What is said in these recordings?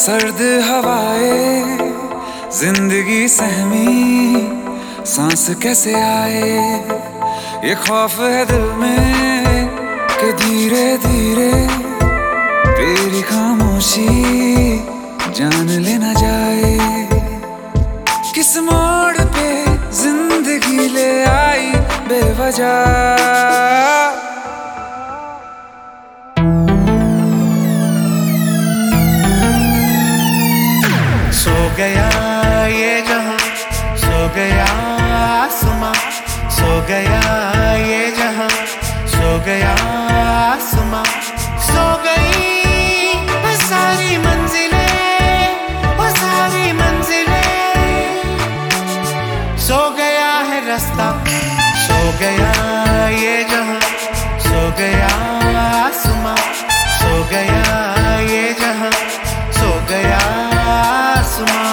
सर्द हवाएं जिंदगी सहमी सांस कैसे आए। ये खौफ है दिल में कि धीरे धीरे तेरी खामोशी जान लेना जाए। किस मोड़ पे जिंदगी ले आई बेवजह। सो गया ये जहां, सो गया आसमां, सो गया ये जहां, सो गया आसमां, सो गई वो सारी मंजिलें, वो सारी मंजिलें। सो गया है रास्ता, सो गया ये जहां, सो गया आसमां, सो गया ये जहां, सो गया आसमां।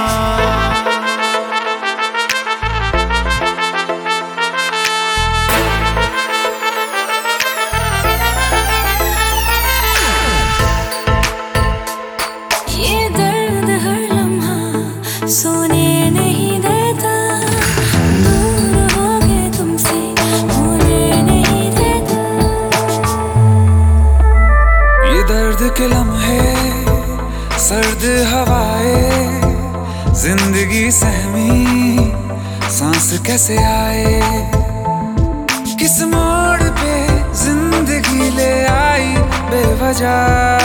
ये दर्द हर लम्हा सोने नहीं देता, दूर हो गए तुमसे होने नहीं देता। ये दर्द के लम्हे सर्द हवाएं जिंदगी सहमी सांस कैसे आए। किस मोड़ पे जिंदगी ले आई बेवजह।